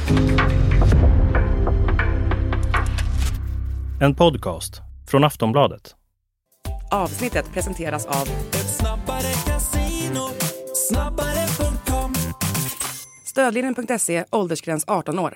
En podcast från Aftonbladet. Avsnittet presenteras av Snabbare Casino, snabbare.com. Stödlinjen.se, åldersgräns 18 år.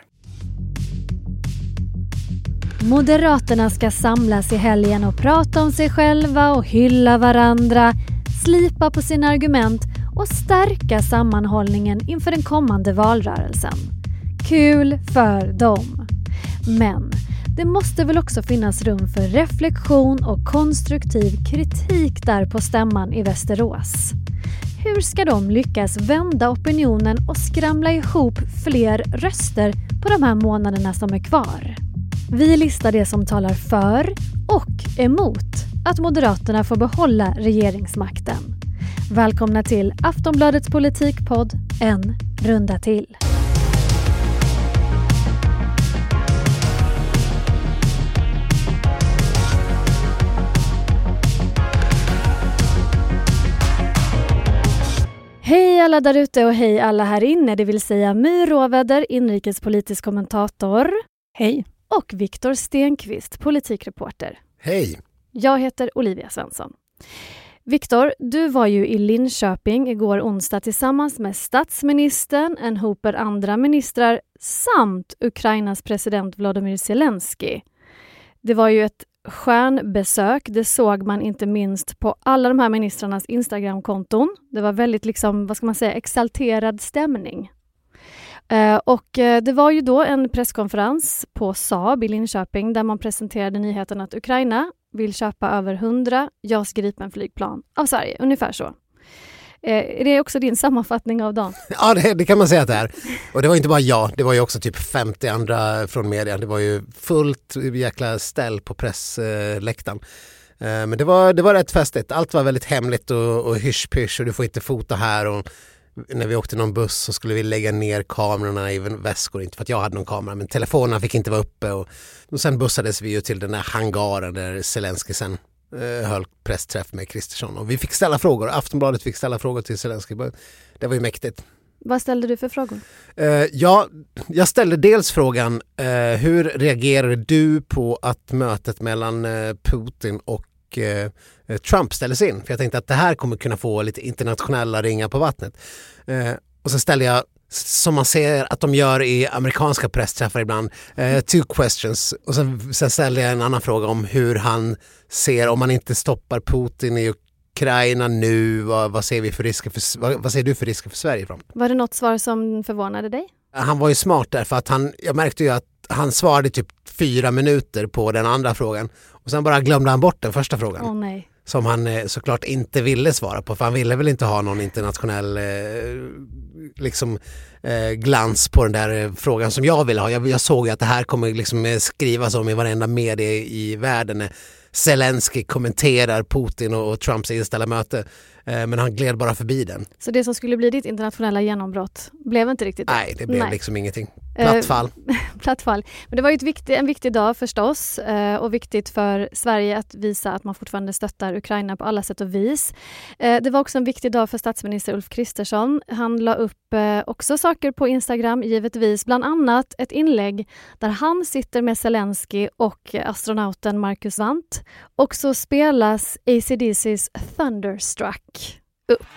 Moderaterna ska samlas i helgen och prata om sig själva och hylla varandra, slipa på sina argument och stärka sammanhållningen inför den kommande valrörelsen. Kul för dem. Men det måste väl också finnas rum för reflektion och konstruktiv kritik där på stämman i Västerås. Hur ska de lyckas vända opinionen och skramla ihop fler röster på de här månaderna som är kvar? Vi listar det som talar för och emot att Moderaterna får behålla regeringsmakten. Välkomna till Aftonbladets politikpodd En runda till. Hej alla där ute och hej alla här inne, det vill säga My Råväder, inrikespolitisk kommentator. Hej. Och Viktor Stenqvist, politikreporter. Hej. Jag heter Olivia Svensson. Viktor, du var ju i Linköping igår onsdag tillsammans med statsministern, en hoper andra ministrar samt Ukrainas president Volodymyr Zelensky. Det var ju ett stjärnbesök, det såg man inte minst på alla de här ministrarnas Instagram-konton. Det var väldigt exalterad stämning. Och det var ju då en presskonferens på Saab i Linköping där man presenterade nyheten att Ukraina vill köpa över 100 JAS Gripen-flygplan av Sverige, ungefär så. Är det också din sammanfattning av dagen? Ja, det kan man säga att det är. Och det var inte bara jag, det var ju också typ 50 andra från media. Det var ju fullt jäkla ställ på pressläktaren. Men det var rätt festligt. Allt var väldigt hemligt och hysch-pysch och du får inte fota här. Och när vi åkte någon buss så skulle vi lägga ner kamerorna i väskor. Inte för att jag hade någon kamera, men telefonerna fick inte vara uppe. Och sen bussades vi ju till den här hangaren där Zelensky sen höll pressträff med Kristersson. Och vi fick ställa frågor. Aftonbladet fick ställa frågor till Zelensky. Det var ju mäktigt. Vad ställde du för frågor? Jag ställde dels frågan hur reagerade du på att mötet mellan Putin och Trump ställdes in? För jag tänkte att det här kommer kunna få lite internationella ringar på vattnet. Och så ställde jag, som man ser att de gör i amerikanska pressträffar ibland, 2 questions. Och sen ställde jag en annan fråga om hur han ser, om man inte stoppar Putin i Ukraina nu, vad ser vi för risker vad ser du för risker för Sverige framåt? Var det något svar som förvånade dig? Han var ju smart där för att jag märkte ju att han svarade typ 4 minuter på den andra frågan och sen bara glömde han bort den första frågan. Åh nej. Som han såklart inte ville svara på, för han ville väl inte ha någon internationell glans på den där frågan som jag ville ha. Jag såg ju att det här kommer skrivas om i varenda media i världen. Zelensky kommenterar Putin och Trumps inställda möte. Men han gled bara förbi den. Så det som skulle bli ditt internationella genombrott blev inte riktigt det? Nej, det blev ingenting. Plattfall. Plattfall. Men det var ju en viktig dag förstås och viktigt för Sverige att visa att man fortfarande stöttar Ukraina på alla sätt och vis. Det var också en viktig dag för statsminister Ulf Kristersson. Han la upp också saker på Instagram givetvis, bland annat ett inlägg där han sitter med Zelensky och astronauten Marcus Wandt. Och så spelas AC/DC:s Thunderstruck upp.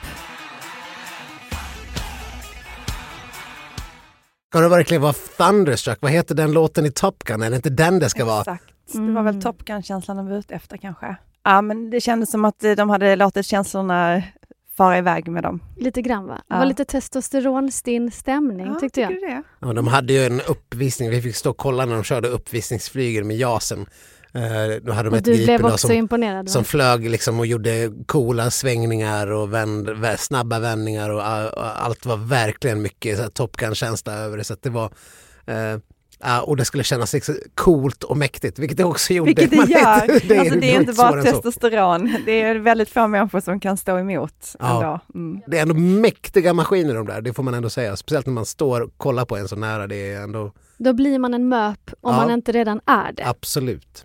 Kan det verkligen vara Thunderstruck? Vad heter den låten i Top Gun? Är det inte den det ska vara? Exakt. Det var väl Top Gun-känslan de var ute efter kanske. Ja, men det kändes som att de hade låtit känslorna fara iväg med dem. Lite grann va? Det var lite testosteronstinn stämning tyckte jag. Det. Ja, de hade ju en uppvisning. Vi fick stå och kolla när de körde uppvisningsflyger med JASen. Då hade de ett du blev också imponerad. Som flög och gjorde coola svängningar och snabba vändningar och allt var verkligen mycket Top Gun-känsla över det, så att det var och det skulle kännas coolt och mäktigt, vilket det också gjorde. Vilket det gör. Det är inte bara så. Testosteron. Det är väldigt få människor som kan stå emot ändå. Mm. Det är ändå mäktiga maskiner de där, det får man ändå säga. Speciellt när man står och kollar på en så nära. Det är ändå... Då blir man en möp om man inte redan är det. Absolut.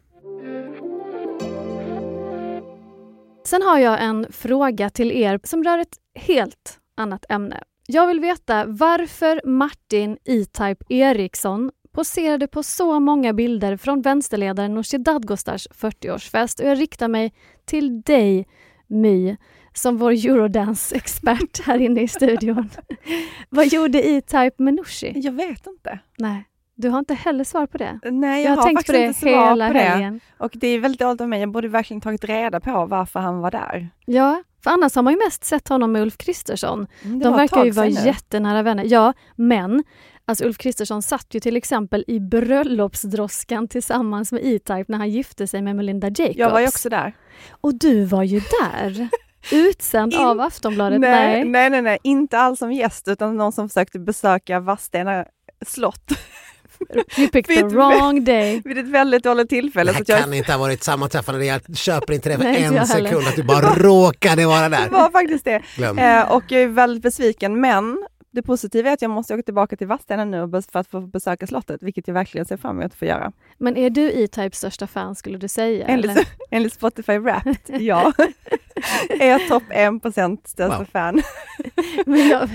Sen har jag en fråga till er som rör ett helt annat ämne. Jag vill veta varför Martin E-Type Eriksson poserade på så många bilder från vänsterledaren Nooshi Dadgostars 40-årsfest. Och jag riktar mig till dig, My, som vår Eurodance-expert här inne i studion. Vad gjorde E-Type med Nooshi? Jag vet inte. Nej, du har inte heller svar på det. Nej, Jag har tänkt på det hela helgen. Och det är väldigt dåligt av mig. Jag borde verkligen tagit reda på varför han var där. Ja, för annars har man ju mest sett honom med Ulf Kristersson. Det De var ett verkar ju tag vara sedan nu. jättenära vänner. Ja, men alltså Ulf Kristersson satt ju till exempel i bröllopsdroskan tillsammans med E-Type när han gifte sig med Melinda Jacobs. Jag var ju också där. Och du var ju där. Utsänd av Aftonbladet. Nej. Inte alls som gäst, utan någon som försökte besöka Vadstena slott. You picked the wrong day. Vid ett väldigt dåligt tillfälle. Det här så jag kan inte ha varit sammanträffande. Jag köper inte det för Nej, inte en jag heller. sekund att du bara råkade vara där. Det var faktiskt det. Glöm. Och jag är väldigt besviken, men det positiva är att jag måste åka tillbaka till Vadstena nu för att få besöka slottet, vilket jag verkligen ser fram emot att få göra. Men är du E-Types största fan, skulle du säga? eller? Enligt Spotify Wrapped, ja. Är jag topp 1% största fan. Men jag,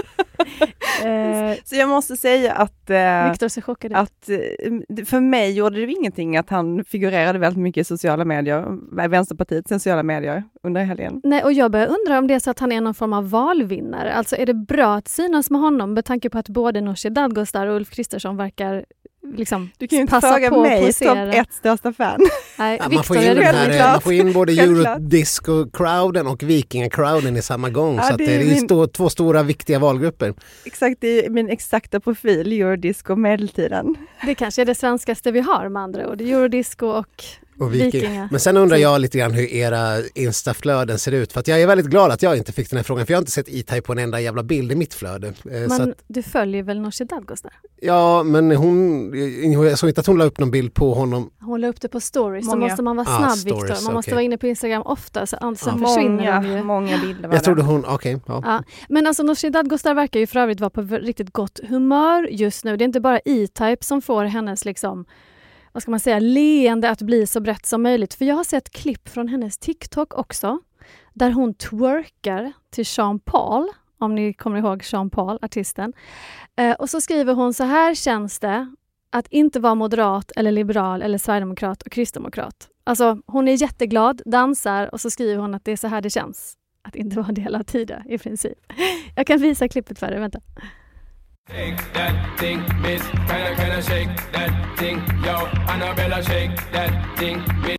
Så jag måste säga att, Victor ser chockad ut. att för mig gjorde det ingenting att han figurerade väldigt mycket i sociala medier, Vänsterpartiets sociala medier under helgen. Nej, och jag börjar undra om det är så att han är någon form av valvinnare. Alltså är det bra att synas med honom med tanke på att både Nooshi Dadgostar och Ulf Kristersson verkar liksom Du kan ju inte passa fråga på mig, att posera. topp 1 största fan. Nej, Ja, man, Victor får in är det den väl. här, man får in både Självklart. Eurodisco-crowden och Vikinga-crowden i samma gång. Ja, så att det det är är ju min- två stora viktiga valgrupper. Exakt, det är min exakta profil, Eurodisco medeltiden. Det kanske är det svenskaste vi har med andra ord. Eurodisco och Vikinga. Men sen undrar jag lite grann hur era instaflöden ser ut. För att jag är väldigt glad att jag inte fick den här frågan. För jag har inte sett E-Type på en enda jävla bild i mitt flöde. Så Men att, du följer väl Nooshi Dadgostar? ja, men jag såg inte att hon la upp någon bild på honom. Hon la upp det på stories. Så Många. måste man vara Ah, snabb, stories, Victor. Man måste okej. vara inne på Instagram ofta. Så sen försvinner de ju. Många bilder var Jag trodde det. hon, okej. Ja. Ja. Men alltså Nooshi Dadgostar verkar ju för övrigt vara på riktigt gott humör just nu. Det är inte bara E-Type som får hennes liksom, vad ska man säga, leende att bli så brett som möjligt. För jag har sett klipp från hennes TikTok också. Där hon twerkar till Sean Paul. Om ni kommer ihåg Sean Paul, artisten. Och så skriver hon: så här känns det att inte vara moderat eller liberal eller sverigedemokrat och kristdemokrat. Alltså hon är jätteglad, dansar och så skriver hon att det är så här det känns. Att inte vara en del av tiden i princip. Jag kan visa klippet för dig, vänta. Shake that thing, miss. Kinda shake that thing, yo. Annabella, shake that thing, miss.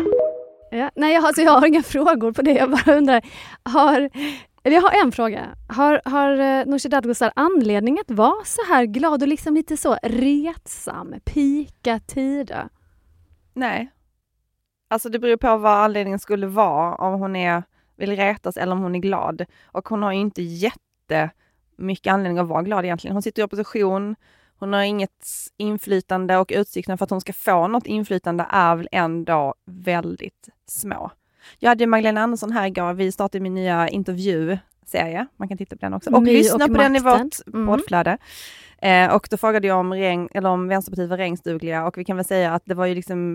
Ja, nej, jag har inga frågor på det. Jag bara undrar, jag har en fråga. Har Nooshi Dadgostar anledning att vara så här glad och liksom lite så retsam, pika tider? Nej. Alltså det beror på vad anledningen skulle vara, om hon vill retas eller om hon är glad. Och hon har ju inte jättemycket anledning att vara glad egentligen. Hon sitter i opposition, hon har inget inflytande och utsikterna för att hon ska få något inflytande är väl ändå väldigt små. Jag hade Magdalena Andersson här igår, vi startade min nya intervjuserie, man kan titta på den också. Och My lyssna och på den i makten. vårt poddflöde. Och då frågade jag om Vänsterpartiet var regeringsdugliga och vi kan väl säga att det var ju liksom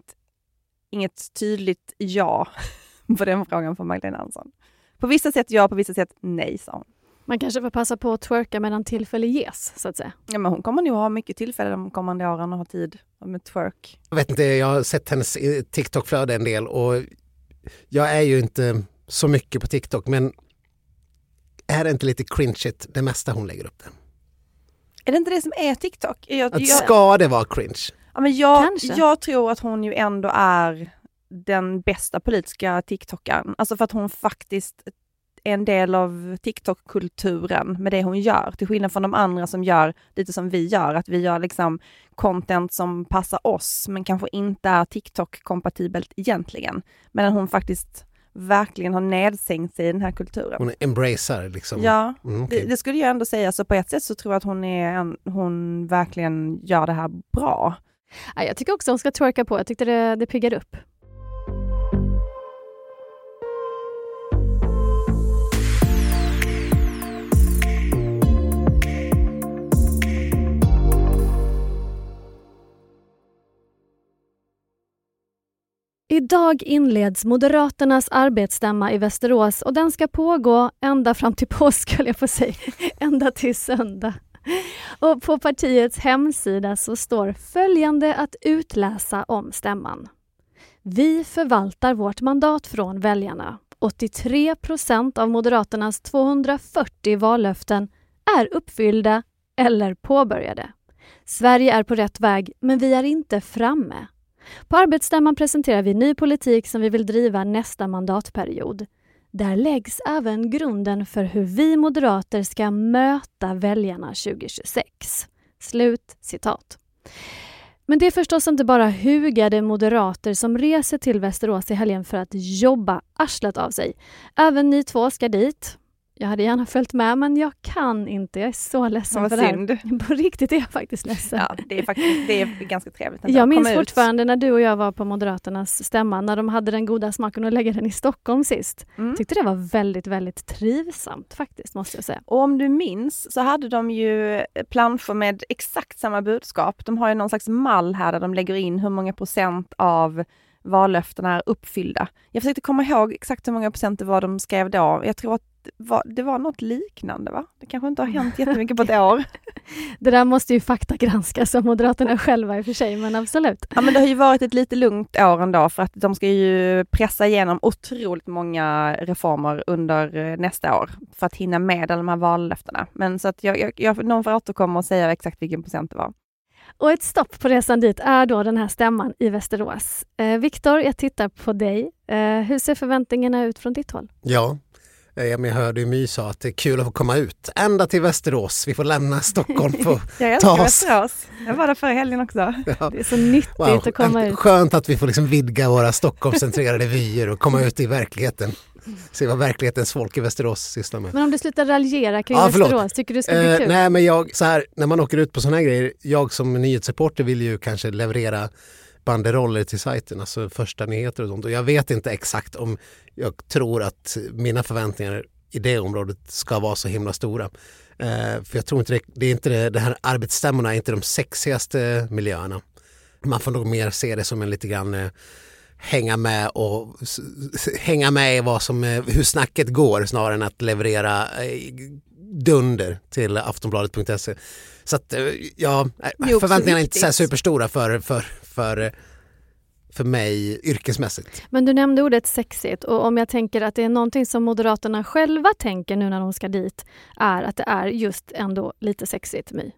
inget tydligt ja på den frågan från Magdalena Andersson. På vissa sätt ja, på vissa sätt nej, sa hon. Man kanske får passa på att twerka medan tillfälle ges, så att säga. Ja, men hon kommer nog ha mycket tillfälle de kommande åren och ha tid med twerk. Jag vet inte, jag har sett hennes TikTok-flöde en del och jag är ju inte så mycket på TikTok, men är det inte lite cringeigt det mesta hon lägger upp där? Är det inte det som är TikTok? Ska det vara cringe? Ja, men Kanske. jag tror att hon ju ändå är den bästa politiska TikTokaren. Alltså för att hon faktiskt är en del av TikTok-kulturen med det hon gör. Till skillnad från de andra som gör lite som vi gör. Att vi gör liksom content som passar oss men kanske inte är TikTok-kompatibelt egentligen. Men hon faktiskt verkligen har nedsänkt sig i den här kulturen. Hon embracear liksom. Ja, okej. det skulle jag ändå säga. Så på ett sätt så tror jag att hon verkligen gör det här bra. Ja, jag tycker också hon ska twerka på. Jag tyckte det piggar upp. Idag inleds Moderaternas arbetsstämma i Västerås och den ska pågå ända fram till påsk, skulle jag få säga. Ända till söndag. Och på partiets hemsida så står följande att utläsa om stämman. Vi förvaltar vårt mandat från väljarna. 83% av Moderaternas 240 vallöften är uppfyllda eller påbörjade. Sverige är på rätt väg, men vi är inte framme. På arbetsstämman presenterar vi ny politik som vi vill driva nästa mandatperiod. Där läggs även grunden för hur vi moderater ska möta väljarna 2026. Slut citat. Men det är förstås inte bara hugade moderater som reser till Västerås i helgen för att jobba arslet av sig. Även ni två ska dit. Jag hade gärna följt med, men jag kan inte. Jag är så ledsen för det här. På riktigt är jag faktiskt ledsen. Ja, det är ganska trevligt. Jag minns fortfarande när du och jag var på Moderaternas stämma, när de hade den goda smaken att lägga den i Stockholm sist. Tyckte det var väldigt, väldigt trivsamt faktiskt, måste jag säga. Och om du minns så hade de ju planscher med exakt samma budskap. De har ju någon slags mall här där de lägger in hur många procent av vallöftena är uppfyllda. Jag försökte komma ihåg exakt hur många procent det var de skrev då. Jag tror att det var något liknande, va? Det kanske inte har hänt jättemycket på ett år. Det där måste ju faktagranskas av Moderaterna själva i och för sig, men absolut. Ja, men det har ju varit ett lite lugnt år ändå, för att de ska ju pressa igenom otroligt många reformer under nästa år för att hinna med alla de här vallöftena. Men så att någon får återkomma och säga exakt vilken procent det var. Och ett stopp på resan dit är då den här stämman i Västerås. Viktor, jag tittar på dig. Hur ser förväntningarna ut från ditt håll? Ja, jag hörde ju My sa att det är kul att få komma ut. Ända till Västerås. Vi får lämna Stockholm på jag älskar Västerås. Jag var där förra helgen också. Ja. Det är så nyttigt att komma ut. Skönt att vi får liksom vidga våra Stockholmscentrerade vyer och komma ut i verkligheten. Se vad verklighetens folk i Västerås sysslar med. Men om du slutar raljera kring Västerås, tycker du det ska bli kul? Nej, men när man åker ut på såna här grejer, jag som nyhetsreporter vill ju kanske leverera banderoller till sajten, alltså första nyheter och sånt. Och jag vet inte exakt om jag tror att mina förväntningar i det området ska vara så himla stora. För jag tror inte det här arbetsstämmorna är inte de sexigaste miljöerna. Man får nog mer se det som en lite grann hänga med i hur snacket går snarare än att leverera dunder till aftonbladet.se. Så att förväntningarna är inte så superstora för mig yrkesmässigt. Men du nämnde ordet sexigt, och om jag tänker att det är någonting som Moderaterna själva tänker nu när de ska dit, är att det är just ändå lite sexigt, My.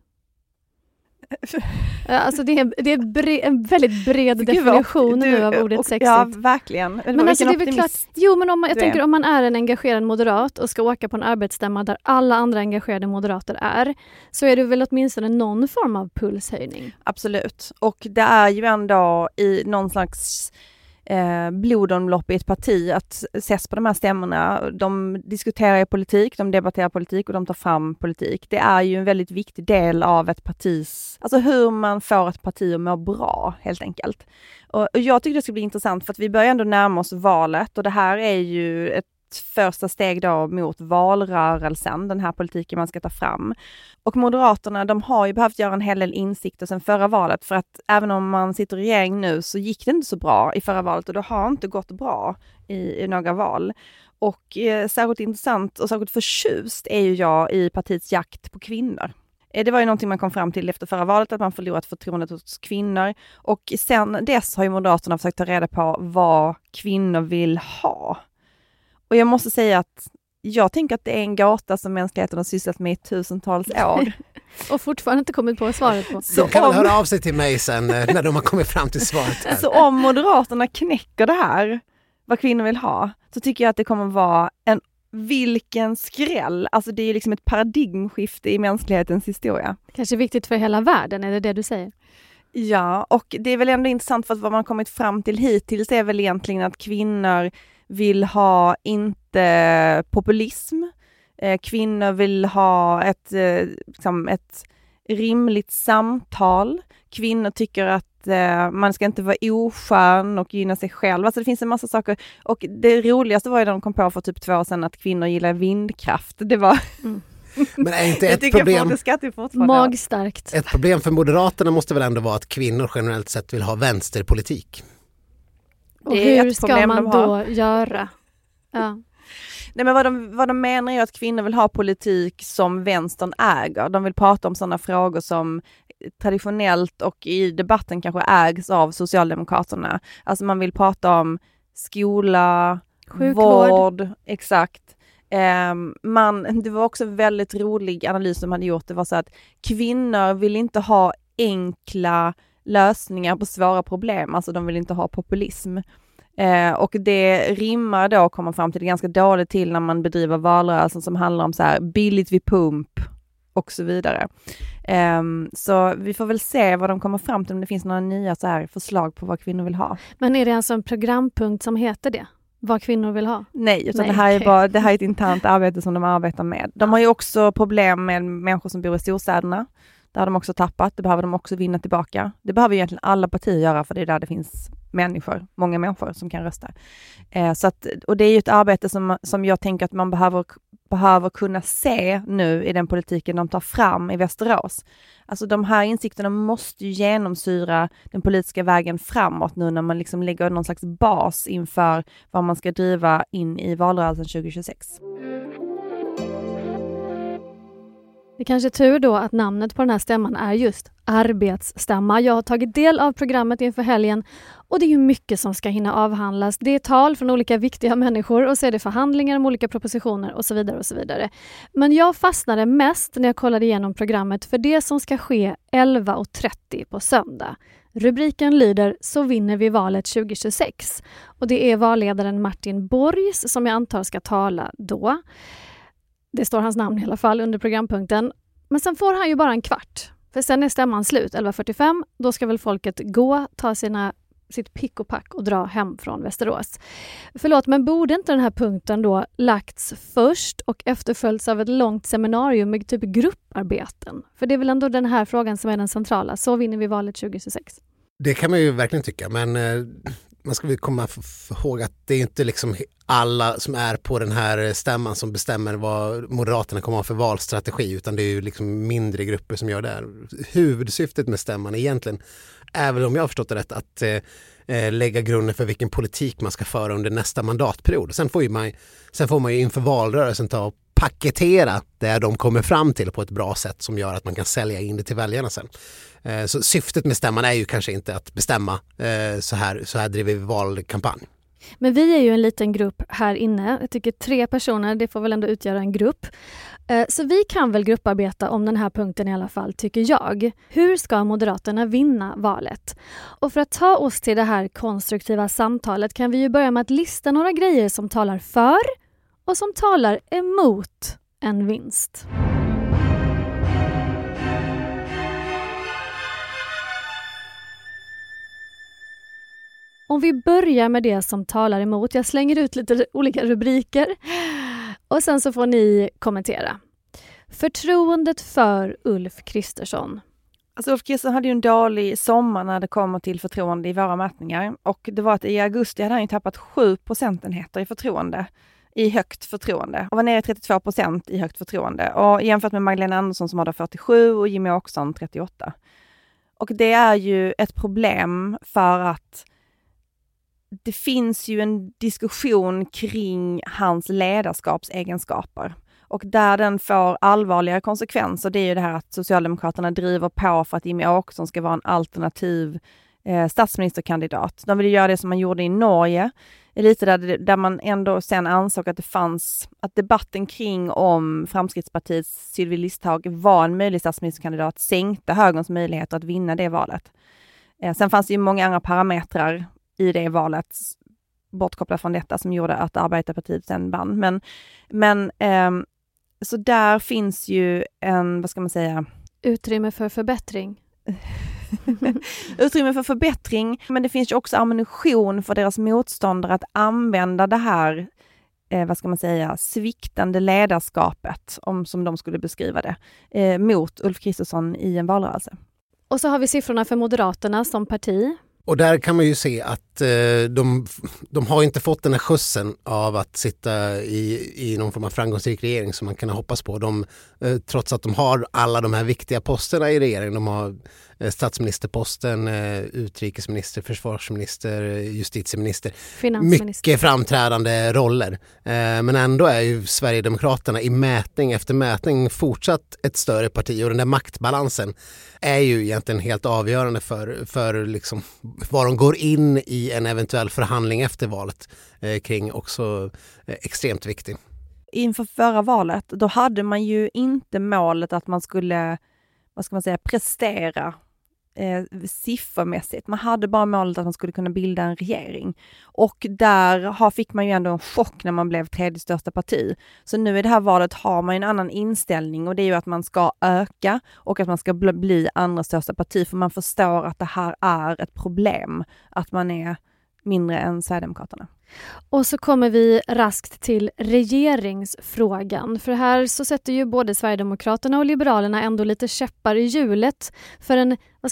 Alltså det är en väldigt bred definition nu av ordet sexigt. Ja, verkligen. Men alltså det är väl klart, men om man är en engagerad moderat och ska åka på en arbetsstämma där alla andra engagerade moderater är, så är det väl åtminstone någon form av pulshöjning. Absolut. Och det är ju ändå i någon slags blodomlopp i ett parti att ses på de här stämmorna. De diskuterar politik, de debatterar politik och de tar fram politik. Det är ju en väldigt viktig del av ett partis, alltså hur man får ett parti att må bra helt enkelt. Och jag tycker det ska bli intressant för att vi börjar ändå närma oss valet, och det här är ju ett första steg då mot valrörelsen, den här politiken man ska ta fram. Och Moderaterna, de har ju behövt göra en hel del insikter sedan förra valet, för att även om man sitter i regering nu så gick det inte så bra i förra valet, och det har inte gått bra i några val. Och särskilt intressant och särskilt förtjust är ju jag i partiets jakt på kvinnor. Det var ju någonting man kom fram till efter förra valet, att man förlorat förtroendet hos kvinnor. Och sen dess har ju Moderaterna försökt ta reda på vad kvinnor vill ha. Och jag måste säga att jag tänker att det är en gåta som mänskligheten har sysslat med i tusentals år. Och fortfarande inte kommit på svaret på. Så kan höra av sig till mig sen när de har kommit fram till svaret här. Så om Moderaterna knäcker det här, vad kvinnor vill ha, så tycker jag att det kommer vara vilken skräll. Alltså det är liksom ett paradigmskifte i mänsklighetens historia. Kanske viktigt för hela världen, är det du säger? Ja, och det är väl ändå intressant, för att vad man kommit fram till hittills är väl egentligen att kvinnor vill ha inte populism. Kvinnor vill ha ett rimligt samtal. Kvinnor tycker att man ska inte vara oskön och gynna sig själv. Alltså det finns en massa saker. Och det roligaste var ju när de kom på för typ 2 år sedan att kvinnor gillar vindkraft. Det var... Men är inte ett problem... Magstarkt. Ett problem för Moderaterna måste väl ändå vara att kvinnor generellt sett vill ha vänsterpolitik. Och Det är hur ett ska problem man de har. då göra? Ja. Nej, men vad de menar är att kvinnor vill ha politik som vänstern äger. De vill prata om sådana frågor som traditionellt och i debatten kanske ägs av Socialdemokraterna. Alltså man vill prata om skola, Sjukvård. vård, exakt. Det var också en väldigt rolig analys de hade gjort. Det var så att kvinnor vill inte ha enkla lösningar på svåra problem. Alltså de vill inte ha populism. Och det rimmar då, kommer fram till det ganska dåligt till när man bedriver valrörelsen som handlar om så här billigt vid pump och så vidare. Så vi får väl se vad de kommer fram till, om det finns några nya så här förslag på vad kvinnor vill ha. Men är det alltså en programpunkt som heter det? Vad kvinnor vill ha? Nej, utan Nej, det här är okej. bara det här är ett internt arbete som de arbetar med. De har ju också problem med människor som bor i storstäderna. Det har de också tappat. Det behöver de också vinna tillbaka. Det behöver egentligen alla partier göra, för det är där det finns många människor som kan rösta. Och det är ju ett arbete som jag tänker att man behöver kunna se nu i den politiken de tar fram i Västerås. Alltså de här insikterna måste ju genomsyra den politiska vägen framåt nu när man liksom lägger någon slags bas inför vad man ska driva in i valrörelsen 2026. Det är kanske tur då att namnet på den här stämman är just arbetsstämma. Jag har tagit del av programmet inför helgen och det är ju mycket som ska hinna avhandlas. Det är tal från olika viktiga människor och så är det förhandlingar om olika propositioner och så vidare och så vidare. Men jag fastnade mest när jag kollade igenom programmet för det som ska ske 11:30 på söndag. Rubriken lyder "Så vinner vi valet 2026" och det är valledaren Martin Borgs som jag antar ska tala då. Det står hans namn i alla fall under programpunkten. Men sen får han ju bara en kvart. För sen är stämman slut, 11:45. Då ska väl folket gå, ta sitt pick och pack och dra hem från Västerås. Förlåt, men borde inte den här punkten då lagts först och efterföljts av ett långt seminarium med typ grupparbeten? För det är väl ändå den här frågan som är den centrala. Så vinner vi valet 2026. Det kan man ju verkligen tycka, men man ska väl komma ihåg att det är inte liksom alla som är på den här stämman som bestämmer vad Moderaterna kommer att ha för valstrategi, utan det är ju liksom mindre grupper som gör det här. Huvudsyftet med stämman egentligen, även om jag har förstått det rätt, att lägga grunden för vilken politik man ska föra under nästa mandatperiod. Sen får man ju inför valrörelsen ta och paketera det de kommer fram till på ett bra sätt som gör att man kan sälja in det till väljarna sen. Så syftet med stämman är ju kanske inte att bestämma så här driver vi valkampanj. Men vi är ju en liten grupp här inne. Jag tycker 3 personer, det får väl ändå utgöra en grupp. Så vi kan väl grupparbeta om den här punkten i alla fall, tycker jag. Hur ska Moderaterna vinna valet? Och för att ta oss till det här konstruktiva samtalet kan vi ju börja med att lista några grejer som talar för och som talar emot en vinst. Om vi börjar med det som talar emot. Jag slänger ut lite olika rubriker och sen så får ni kommentera. Förtroendet för Ulf Kristersson. Alltså Ulf Kristersson hade ju en dålig sommar när det kommer till förtroende i våra mätningar. Och det var att i augusti hade han ju tappat 7 procentenheter i högt förtroende. Och var nere i 32% i högt förtroende. Och jämfört med Magdalena Andersson som hade 47 och Jimmy Åkesson 38. Och det är ju ett problem för att det finns ju en diskussion kring hans ledarskapsegenskaper. Och där den får allvarliga konsekvenser, det är ju det här att Socialdemokraterna driver på för att Jimmy Åkesson ska vara en alternativ statsministerkandidat. De ville göra det som man gjorde i Norge, lite där man ändå sen ansåg att debatten kring om Framskrittspartiets Sylvie Listhaug var en möjlig statsministerkandidat sänkte högerns möjligheter att vinna det valet. Sen fanns det ju många andra parametrar i det valet bortkopplat från detta som gjorde att Arbeiderpartiet sen vann. Men så där finns ju en, vad ska man säga? Utrymme för förbättring. Utrymme för förbättring, men det finns ju också ammunition för deras motståndare att använda det här, vad ska man säga, sviktande ledarskapet, som de skulle beskriva det, mot Ulf Kristersson i en valrörelse. Och så har vi siffrorna för Moderaterna som parti. Och där kan man ju se att de har inte fått den här skjutsen av att sitta i någon form av framgångsrik regering som man kan hoppas på. Trots att de har alla de här viktiga posterna i regeringen. De har statsministerposten, utrikesminister, försvarsminister, justitieminister. Mycket framträdande roller. Men ändå är ju Sverigedemokraterna i mätning efter mätning fortsatt ett större parti. Och den där maktbalansen är ju egentligen helt avgörande för liksom var de går in i en eventuell förhandling efter valet kring också extremt viktig. Inför förra valet, då hade man ju inte målet att man skulle, prestera siffermässigt. Man hade bara målet att man skulle kunna bilda en regering. Och där fick man ju ändå en chock när man blev tredje största parti. Så nu i det här valet har man en annan inställning och det är ju att man ska öka och att man ska bli andra största parti, för man förstår att det här är ett problem, att man är mindre än Sverigedemokraterna. Och så kommer vi raskt till regeringsfrågan. För här så sätter ju både Sverigedemokraterna och Liberalerna ändå lite käppar i hjulet för en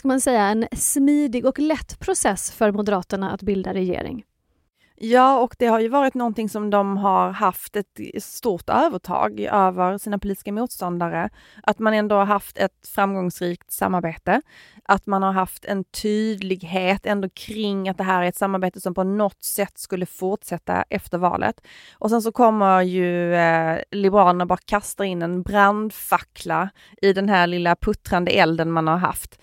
smidig och lätt process för Moderaterna att bilda regering. Ja, och det har ju varit någonting som de har haft ett stort övertag över sina politiska motståndare. Att man ändå har haft ett framgångsrikt samarbete. Att man har haft en tydlighet ändå kring att det här är ett samarbete som på något sätt skulle fortsätta efter valet. Och sen så kommer ju Liberalerna bara kasta in en brandfackla i den här lilla puttrande elden man har haft.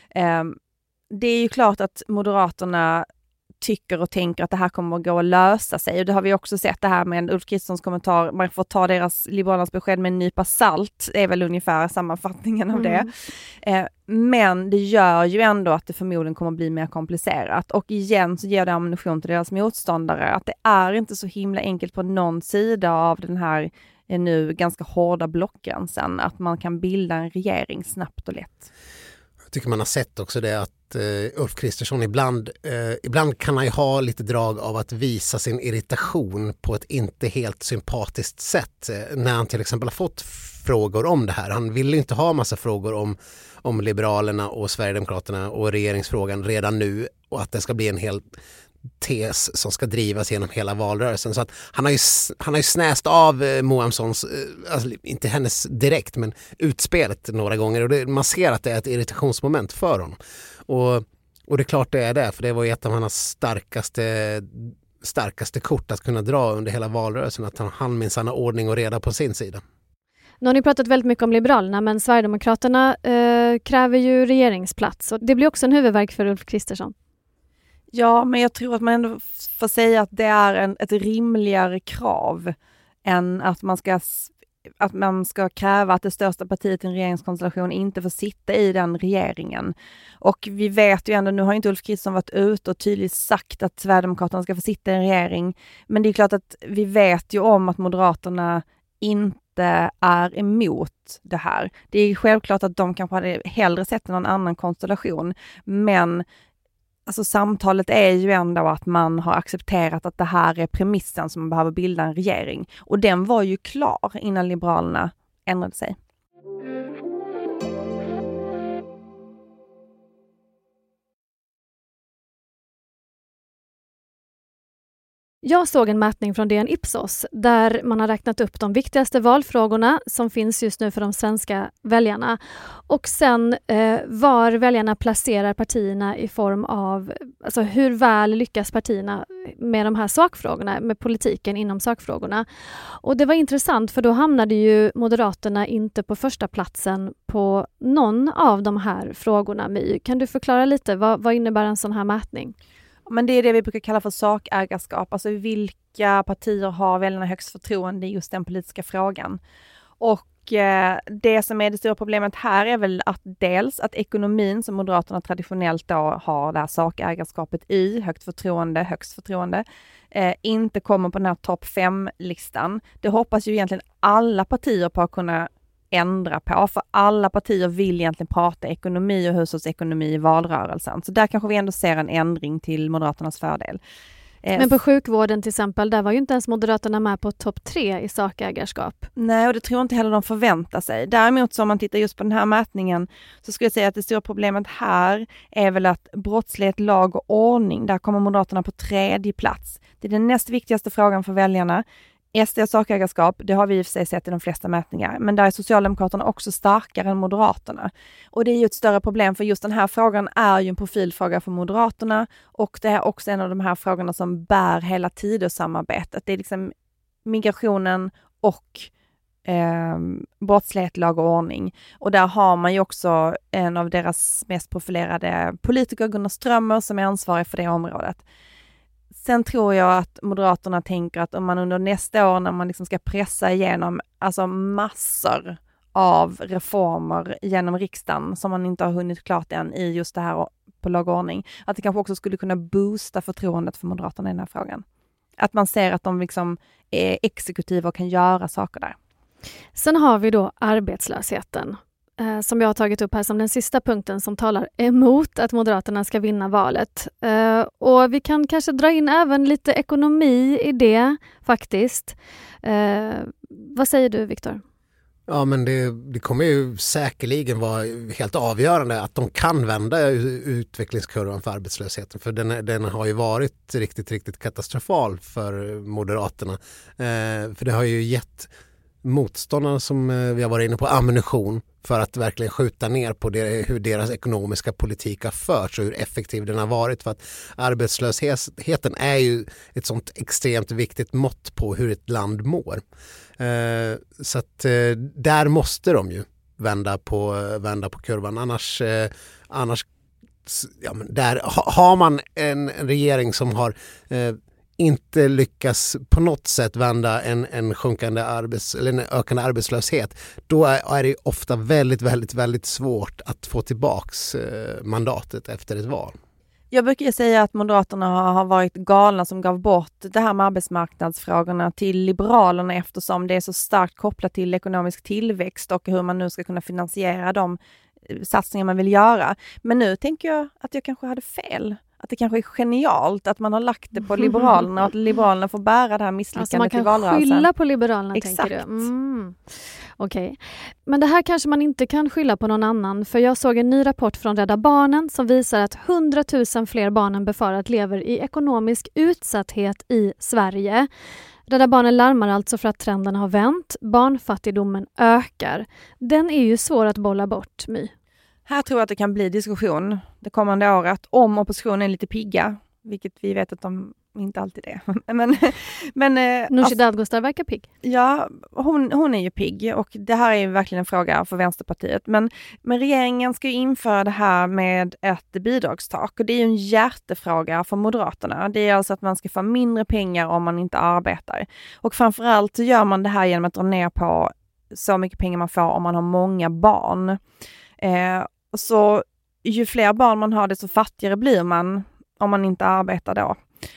Det är ju klart att Moderaterna tycker och tänker att det här kommer att gå att lösa sig. Och det har vi också sett det här med Ulf Kristerssons kommentar. Man får ta Liberalernas besked med en nypa salt. Det är väl ungefär sammanfattningen av det. Men det gör ju ändå att det förmodligen kommer att bli mer komplicerat. Och igen så ger det ammunition till deras motståndare. Att det är inte så himla enkelt på någon sida av den här nu ganska hårda blockgränsen. Att man kan bilda en regering snabbt och lätt. Jag tycker man har sett också det att Ulf Kristersson ibland kan han ju ha lite drag av att visa sin irritation på ett inte helt sympatiskt sätt när han till exempel har fått frågor om det här. Han vill inte ha massa frågor om Liberalerna och Sverigedemokraterna och regeringsfrågan redan nu och att det ska bli en hel tes som ska drivas genom hela valrörelsen. Så att han har ju snäst av Moamssons, alltså inte hennes direkt, men utspelet några gånger. Och man ser att det är ett irritationsmoment för honom. Och det är klart det är det, för det var ju ett av hans starkaste kort att kunna dra under hela valrörelsen, att han minns han har ordning och reda på sin sida. Nu har ni pratat väldigt mycket om Liberalerna, men Sverigedemokraterna kräver ju regeringsplats. Och det blir också en huvudvärk för Ulf Kristersson. Ja, men jag tror att man ändå får säga att det är ett rimligare krav än att man ska kräva att det största partiet i en regeringskonstellation inte får sitta i den regeringen. Och vi vet ju ändå, nu har inte Ulf Kristersson varit ute och tydligt sagt att Sverigedemokraterna ska få sitta i en regering. Men det är klart att vi vet ju om att Moderaterna inte är emot det här. Det är självklart att de kanske hade hellre sett någon annan konstellation, men alltså samtalet är ju ändå att man har accepterat att det här är premissen som man behöver bilda en regering. Och den var ju klar innan Liberalerna ändrade sig. Jag såg en mätning från DN Ipsos där man har räknat upp de viktigaste valfrågorna som finns just nu för de svenska väljarna. Och sen var väljarna placerar partierna i form av, alltså hur väl lyckas partierna med de här sakfrågorna, med politiken inom sakfrågorna. Och det var intressant, för då hamnade ju Moderaterna inte på första platsen på någon av de här frågorna. My, kan du förklara lite, vad innebär en sån här mätning? Men det är det vi brukar kalla för sakägarskap. Alltså vilka partier har väljarna högst förtroende i just den politiska frågan. Och det som är det stora problemet här är väl att dels att ekonomin som Moderaterna traditionellt då har det här sakägarskapet i, högst förtroende, inte kommer på den här topp 5-listan. Det hoppas ju egentligen alla partier på att kunna ändra på, för alla partier vill egentligen prata ekonomi och hushållsekonomi i valrörelsen. Så där kanske vi ändå ser en ändring till Moderaternas fördel. Men på sjukvården till exempel, där var ju inte ens Moderaterna med på topp 3 i sakägarskap. Nej, och det tror jag inte heller de förväntar sig. Däremot så om man tittar just på den här mätningen så skulle jag säga att det stora problemet här är väl att brottslighet, lag och ordning, där kommer Moderaterna på 3:e plats. Det är den näst viktigaste frågan för väljarna. SD och sakägarskap, det har vi i och för sig sett i de flesta mätningar, men där är Socialdemokraterna också starkare än Moderaterna. Och det är ju ett större problem, för just den här frågan är ju en profilfråga för Moderaterna, och det är också en av de här frågorna som bär hela Tidösamarbetet. Det är liksom migrationen och brottslighet, lag och ordning. Och där har man ju också en av deras mest profilerade politiker, Gunnar Strömmer, som är ansvarig för det området. Sen tror jag att Moderaterna tänker att om man under nästa år, när man liksom ska pressa igenom alltså massor av reformer genom riksdagen som man inte har hunnit klart än i just det här på lag och ordning, att det kanske också skulle kunna boosta förtroendet för Moderaterna i den här frågan. Att man ser att de liksom är exekutiva och kan göra saker där. Sen har vi då arbetslösheten, som jag har tagit upp här som den sista punkten som talar emot att Moderaterna ska vinna valet. Och vi kan kanske dra in även lite ekonomi i det faktiskt. Vad säger du, Viktor? Ja, men det kommer ju säkerligen vara helt avgörande att de kan vända utvecklingskurvan för arbetslösheten. För den har ju varit riktigt, riktigt katastrofal för Moderaterna. För det har ju gett motståndarna, som vi har varit inne på, ammunition för att verkligen skjuta ner på hur deras ekonomiska politik har förts och hur effektiv den har varit. För att arbetslösheten är ju ett sånt extremt viktigt mått på hur ett land mår. Så att där måste de ju vända på kurvan. Annars ja, men där har man en regering som har inte lyckas på något sätt vända en sjunkande eller en ökande arbetslöshet, då är det ofta väldigt, väldigt, väldigt svårt att få tillbaks mandatet efter ett val. Jag brukar säga att Moderaterna har varit galna som gav bort det här med arbetsmarknadsfrågorna till Liberalerna, eftersom det är så starkt kopplat till ekonomisk tillväxt och hur man nu ska kunna finansiera de satsningar man vill göra. Men nu tänker jag att jag kanske hade fel. Att det kanske är genialt att man har lagt det på Liberalerna och att Liberalerna får bära det här misslyckandet i valrörelsen. Alltså man kan skylla på Liberalerna, exakt. Tänker du? Okej. Men det här kanske man inte kan skylla på någon annan, för jag såg en ny rapport från Rädda Barnen som visar att 100 000 fler barnen befarat lever i ekonomisk utsatthet i Sverige. Rädda Barnen larmar alltså för att trenden har vänt. Barnfattigdomen ökar. Den är ju svår att bolla bort, My. Här tror jag att det kan bli diskussion det kommande året om oppositionen är lite pigga, vilket vi vet att de inte alltid är. Men Nooshi Dadgostar verkar pigg. Ja, hon är ju pigg, och det här är ju verkligen en fråga för Vänsterpartiet. Men regeringen ska ju införa det här med ett bidragstak, och det är ju en hjärtefråga för Moderaterna. Det är alltså att man ska få mindre pengar om man inte arbetar. Och framförallt så gör man det här genom att dra ner på så mycket pengar man får om man har många barn. Så ju fler barn man har, desto fattigare blir man om man inte arbetar då.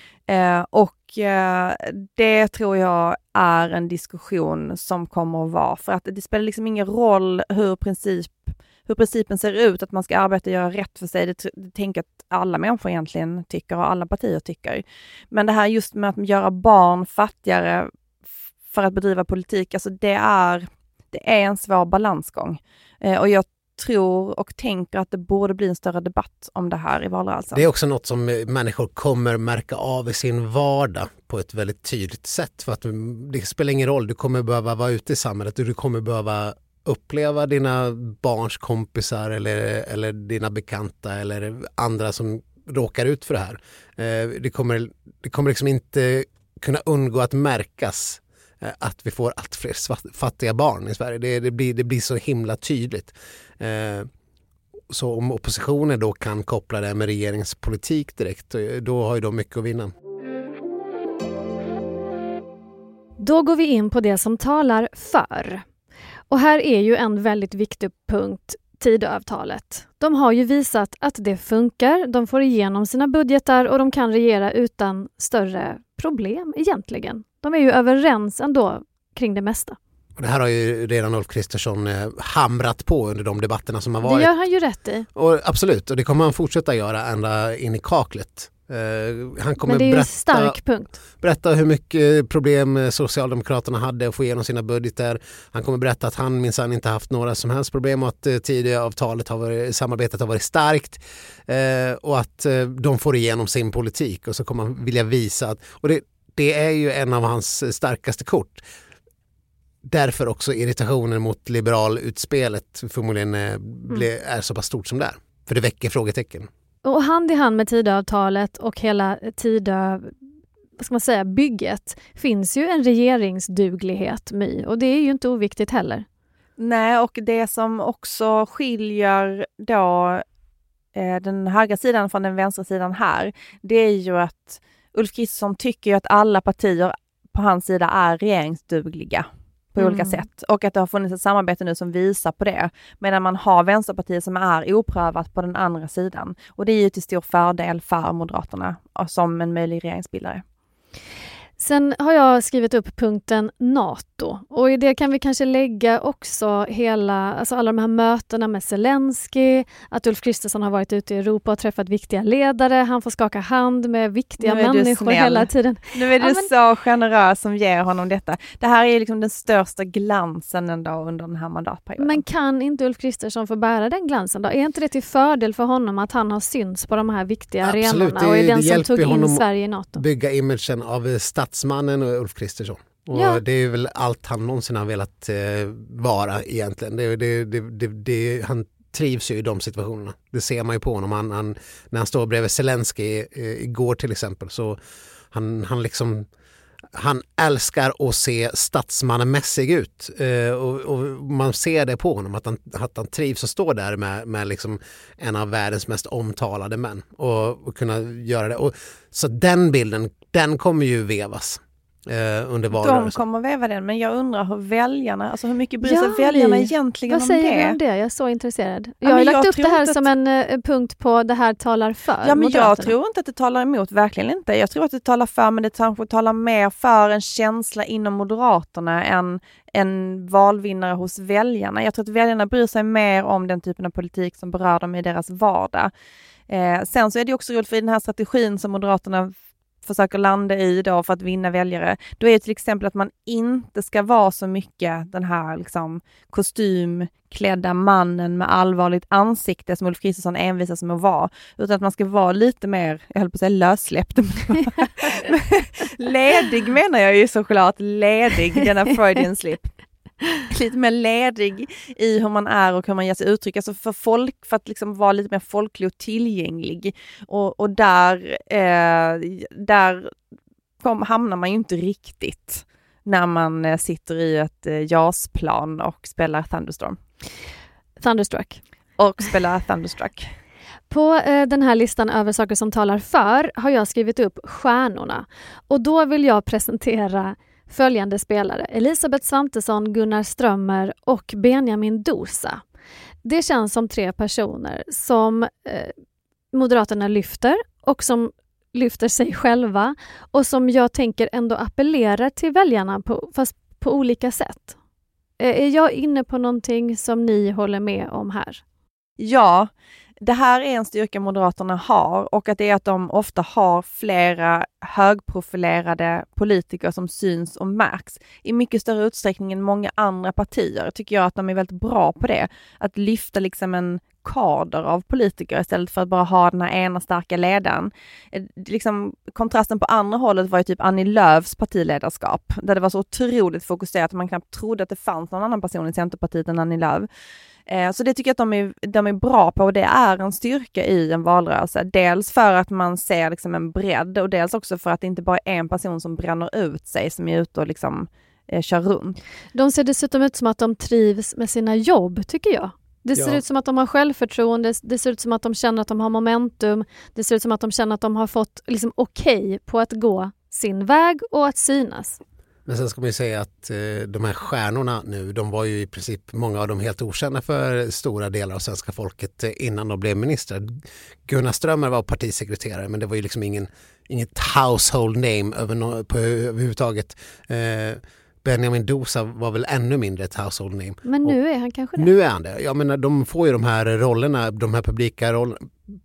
Det tror jag är en diskussion som kommer att vara, för att det spelar liksom ingen roll hur principen ser ut, att man ska arbeta och göra rätt för sig. Det tänker att alla människor egentligen tycker och alla partier tycker. Men det här just med att göra barn fattigare för att bedriva politik, alltså det är en svår balansgång. Och jag tror och tänker att det borde bli en större debatt om det här i valrörelsen. Det är också något som människor kommer märka av i sin vardag på ett väldigt tydligt sätt. För att det spelar ingen roll, du kommer behöva vara ute i samhället och du kommer behöva uppleva dina barns kompisar eller dina bekanta eller andra som råkar ut för det här. Det kommer liksom inte kunna undgå att märkas att vi får allt fler fattiga barn i Sverige. Det blir så himla tydligt. Så om oppositionen då kan koppla det med regeringens politik direkt, då har ju de mycket att vinna. Då går vi in på det som talar för. Och här är ju en väldigt viktig punkt, Tidöavtalet. De har ju visat att det funkar, de får igenom sina budgetar och de kan regera utan större problem egentligen. De är ju överens ändå kring det mesta. Och det här har ju redan Ulf Kristersson hamrat på under de debatterna som har varit. Det gör han ju rätt i. Och absolut, och det kommer han fortsätta göra ända in i kaklet. Han kommer Men det är ju en stark punkt. Berätta hur mycket problem Socialdemokraterna hade att få igenom sina budgetar. Han kommer berätta att han minsann inte haft några som helst problem och att samarbetet har varit starkt och att de får igenom sin politik, och så kommer han vilja visa att, och det är ju en av hans starkaste kort. Därför också irritationen mot liberalutspelet förmodligen är så pass stort som det är. För det väcker frågetecken. Och hand i hand med Tidöavtalet och hela bygget finns ju en regeringsduglighet, My. Och det är ju inte oviktigt heller. Nej, och det som också skiljer då den högra sidan från den vänstra sidan här, det är ju att Ulf Kristersson tycker ju att alla partier på hans sida är regeringsdugliga på olika sätt. Och att det har funnits ett samarbete nu som visar på det. Medan man har Vänsterpartiet som är oprövat på den andra sidan. Och det är ju till stor fördel för Moderaterna som en möjlig regeringsbildare. Sen har jag skrivit upp punkten NATO. Och i det kan vi kanske lägga också alla de här mötena med Zelensky. Att Ulf Kristersson har varit ute i Europa och träffat viktiga ledare. Han får skaka hand med viktiga människor hela tiden. Nu är du så generös som ger honom detta. Det här är liksom den största glansen ändå under den här mandatperioden. Men kan inte Ulf Kristersson få bära den glansen då? Är inte det till fördel för honom att han har syns på de här viktiga arenorna och är den som tog in Sverige i NATO? Bygga imagen av statsmannen och Ulf Kristersson. Och det är väl allt han någonsin har velat vara egentligen. Han trivs ju i de situationerna. Det ser man ju på honom. När han står bredvid Zelensky igår till exempel, så han älskar att se statsmannamässig ut. Och man ser det på honom att han trivs att stå där med liksom en av världens mest omtalade män och kunna göra det. Och så den bilden, den kommer ju vevas under valrörelsen. De kommer väva den, men jag undrar hur mycket bryr sig väljarna egentligen om det? Vad säger du om det? Jag är så intresserad. Jag har lagt upp det här som en punkt på det här talar för. Ja, men jag tror inte att det talar emot, verkligen inte. Jag tror att det talar för, men det kanske talar mer för en känsla inom Moderaterna än en valvinnare hos väljarna. Jag tror att väljarna bryr sig mer om den typen av politik som berör dem i deras vardag. Sen så är det också roligt för i den här strategin som Moderaterna försöker landa i då för att vinna väljare, då är det till exempel att man inte ska vara så mycket den här liksom kostymklädda mannen med allvarligt ansikte som Ulf Kristersson envisas med att vara, utan att man ska vara lite mer, jag höll på att säga lössläppt. Ledig menar jag ju såklart, ledig, denna Freudian slip. Lite mer ledig i hur man är och hur man ger sig uttryck, alltså för att liksom vara lite mer folklig och tillgänglig, och där hamnar man ju inte riktigt när man sitter i ett JAS-plan och spelar Thunderstruck. På den här listan över saker som talar för har jag skrivit upp stjärnorna, och då vill jag presentera följande spelare: Elisabeth Svantesson, Gunnar Strömmer och Benjamin Dosa. Det känns som 3 personer som Moderaterna lyfter och som lyfter sig själva och som jag tänker ändå appellerar till väljarna fast på olika sätt. Är jag inne på någonting som ni håller med om här? Ja, det här är en styrka Moderaterna har, och att det är att de ofta har flera högprofilerade politiker som syns och märks i mycket större utsträckning än många andra partier. Tycker jag att de är väldigt bra på det. Att lyfta liksom en kader av politiker istället för att bara ha den här ena starka ledaren. Liksom, kontrasten på andra hållet var ju typ Annie Lööfs partiledarskap, där det var så otroligt fokuserat att man knappt trodde att det fanns någon annan person i Centerpartiet än Annie Lööf. Så det tycker jag att de är bra på, och det är en styrka i en valrörelse. Dels för att man ser liksom en bredd, och dels också för att det inte bara är en person som bränner ut sig som är ute och liksom kör runt. De ser dessutom ut som att de trivs med sina jobb, tycker jag. Det ser ut som att de har självförtroende, det ser ut som att de känner att de har momentum, det ser ut som att de känner att de har fått liksom okej på att gå sin väg och att synas. Men sen ska man ju säga att de här stjärnorna nu, de var ju i princip många av dem helt okända för stora delar av svenska folket innan de blev ministrar. Gunnar Strömmer var partisekreterare, men det var ju liksom inget household name överhuvudtaget. Benjamin Dosa var väl ännu mindre ett household name. Men nu är han kanske det. Nu är han det. Jag menar, de får ju de här rollerna, de här publika rollerna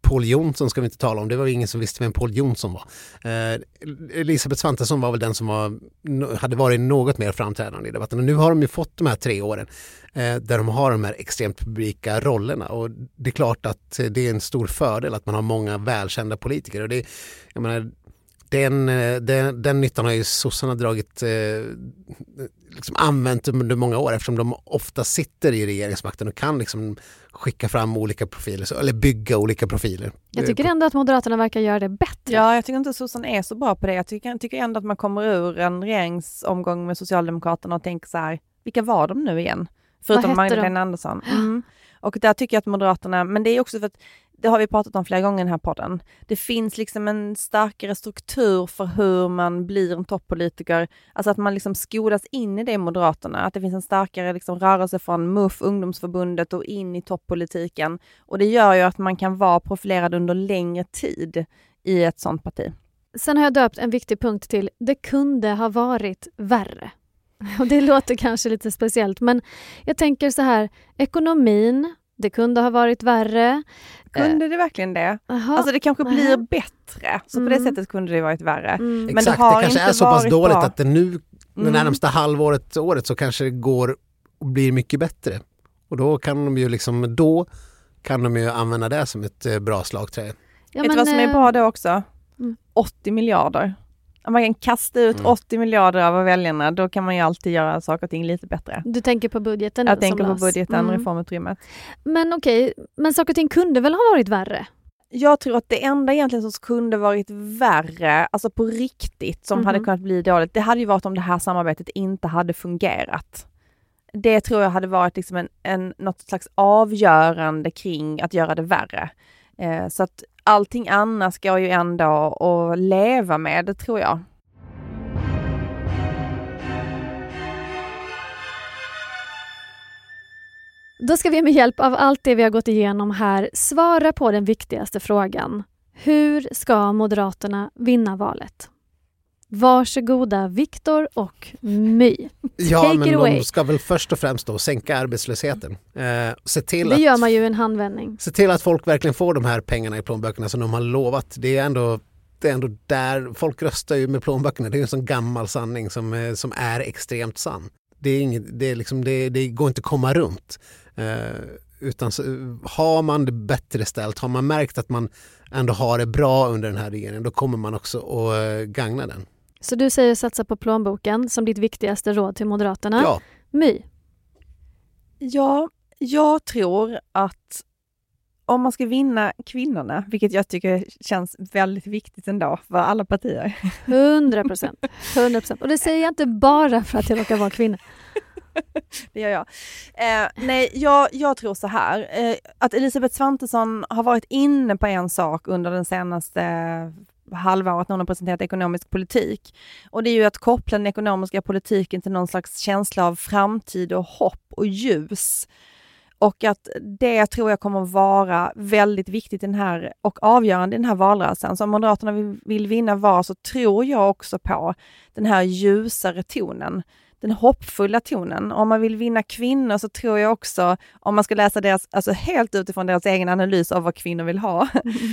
Paul Jonsson ska vi inte tala om. Det var ingen som visste vem Paul Jonsson var. Elisabeth Svantesson var väl den som hade varit något mer framträdande i debatten. Och nu har de ju fått de här 3 åren där de har de här extremt publika rollerna. Och det är klart att det är en stor fördel att man har många välkända politiker. Och det, jag menar, den nyttan har ju sossarna dragit liksom använt under många år, eftersom de ofta sitter i regeringsmakten och kan liksom skicka fram olika profiler eller bygga olika profiler. Jag tycker ändå att Moderaterna verkar göra det bättre. Ja, jag tycker inte att sossarna är så bra på det. Jag tycker ändå att man kommer ur en regeringsomgång med Socialdemokraterna och tänker så här, vilka var de nu igen? Förutom Magdalena Andersson. Och där tycker jag att Moderaterna, men det är också för att det har vi pratat om flera gånger i den här podden. Det finns liksom en starkare struktur för hur man blir en toppolitiker. Alltså att man liksom skolas in i det i Moderaterna. Att det finns en starkare liksom rörelse från MUF, ungdomsförbundet och in i toppolitiken. Och det gör ju att man kan vara profilerad under längre tid i ett sånt parti. Sen har jag döpt en viktig punkt till det kunde ha varit värre. Och det låter kanske lite speciellt, men jag tänker så här, ekonomin, det kunde ha varit värre. Kunde det verkligen det? Alltså det kanske blir bättre. Så på det sättet kunde det varit värre. Men exakt, det kanske är så pass dåligt bra. Att det nu, det närmsta halvåret, året, så kanske det går och blir mycket bättre. Och då kan de ju använda det som ett bra slagträ. Ja, vet du vad som är bra då också? 80 miljarder. Om man kan kasta ut 80 miljarder av väljarna, då kan man ju alltid göra saker och ting lite bättre. Du tänker på budgeten? Jag tänker på budgeten, reformutrymmet. Men okej, men saker och ting kunde väl ha varit värre? Jag tror att det enda egentligen som kunde varit värre, alltså på riktigt, som hade kunnat bli dåligt, det hade ju varit om det här samarbetet inte hade fungerat. Det tror jag hade varit liksom något slags avgörande kring att göra det värre. Så att allting annat ska ju ändå att leva med, det tror jag. Då ska vi med hjälp av allt det vi har gått igenom här svara på den viktigaste frågan. Hur ska Moderaterna vinna valet? Varsågoda Viktor och My. Ja, men de ska väl först och främst då sänka arbetslösheten. Se till det gör man ju en handvändning. Se till att folk verkligen får de här pengarna i plånböckerna som de har lovat. Det är ändå där folk röstar ju med plånböckerna. Det är en sån gammal sanning som är extremt sann. Det går inte att komma runt. Utan har man det bättre ställt, har man märkt att man ändå har det bra under den här regeringen, då kommer man också att gagna den. Så du säger satsa på plånboken som ditt viktigaste råd till Moderaterna? Ja. My? Ja, jag tror att om man ska vinna kvinnorna, vilket jag tycker känns väldigt viktigt ändå för alla partier. 100%. 100%. Och det säger jag inte bara för att jag råkar vara kvinna. Det gör jag. Nej, jag tror så här. Att Elisabeth Svantesson har varit inne på en sak under den senaste halvåret när hon har presenterat ekonomisk politik. Och det är ju att koppla den ekonomiska politiken till någon slags känsla av framtid och hopp och ljus. Och att det tror jag kommer vara väldigt viktigt i den här, och avgörande i den här valrörelsen. Så om Moderaterna vill vinna val, så tror jag också på den här ljusare tonen. Den hoppfulla tonen. Om man vill vinna kvinnor, så tror jag också, om man ska läsa deras, alltså helt utifrån deras egen analys av vad kvinnor vill ha,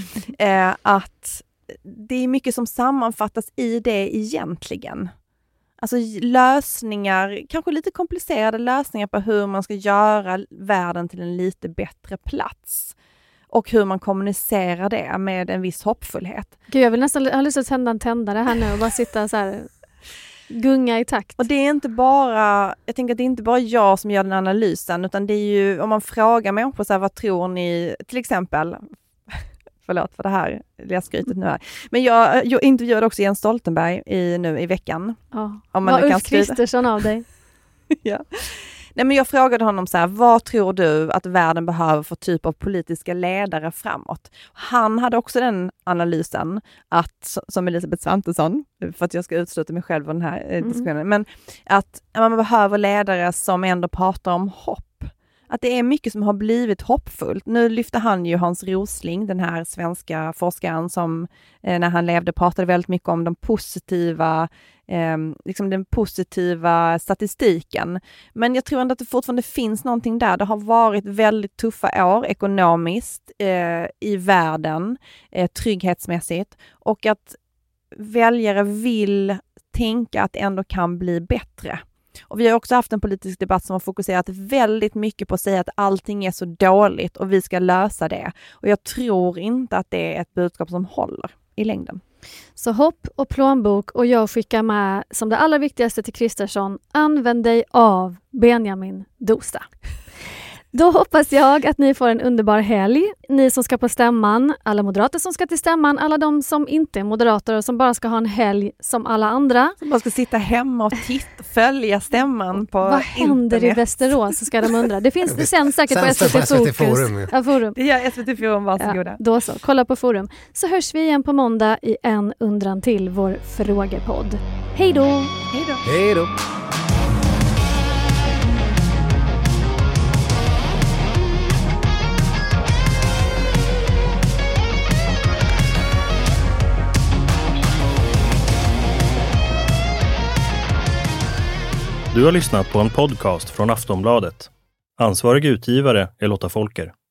att det är mycket som sammanfattas i det egentligen. Alltså lösningar, kanske lite komplicerade lösningar på hur man ska göra världen till en lite bättre plats. Och hur man kommunicerar det med en viss hoppfullhet. Gud, jag vill nästan ha lust att tända en tändare här nu och bara sitta så här, gunga i takt. Och det är inte bara, jag tänker att det är inte bara jag som gör den analysen, utan det är ju, om man frågar människor så här, vad tror ni, till exempel, förlåt för det här läskrytet nu här. Men jag intervjuade också Jens Stoltenberg nu i veckan. Ja. Om man var Ulf Kristersson av dig? Ja. Nej, men jag frågade honom så här, vad tror du att världen behöver för typ av politiska ledare framåt? Han hade också den analysen, att, som Elisabeth Svantesson, för att jag ska utsluta mig själv av den här diskussionen, men att man behöver ledare som ändå pratar om hopp. att det är mycket som har blivit hoppfullt. Nu lyfter han ju Hans Rosling, den här svenska forskaren som när han levde pratade väldigt mycket om de positiva, liksom den positiva statistiken. Men jag tror ändå att det fortfarande finns någonting där. Det har varit väldigt tuffa år ekonomiskt i världen, trygghetsmässigt, och att väljare vill tänka att det ändå kan bli bättre. Och vi har också haft en politisk debatt som har fokuserat väldigt mycket på att säga att allting är så dåligt och vi ska lösa det. Och jag tror inte att det är ett budskap som håller i längden. Så hopp och plånbok, och jag skickar med som det allra viktigaste till Kristersson: använd dig av Benjamin Dosta. Då hoppas jag att ni får en underbar helg. Ni som ska på stämman, alla moderater som ska till stämman, alla de som inte är moderater och som bara ska ha en helg som alla andra. Som bara ska sitta hemma och följa stämman på Vad händer internet? I Västerås, så ska de undra. Det finns det sen säkert på SVT Fokus. Forum. Ja, Forum. Det gör SVT Forum, varsågoda. Ja, då så, kolla på Forum. Så hörs vi igen på måndag i en undran till, vår frågepodd. Hej då! Hej då! Hej då! Du har lyssnat på en podcast från Aftonbladet. Ansvarig utgivare är Lotta Folker.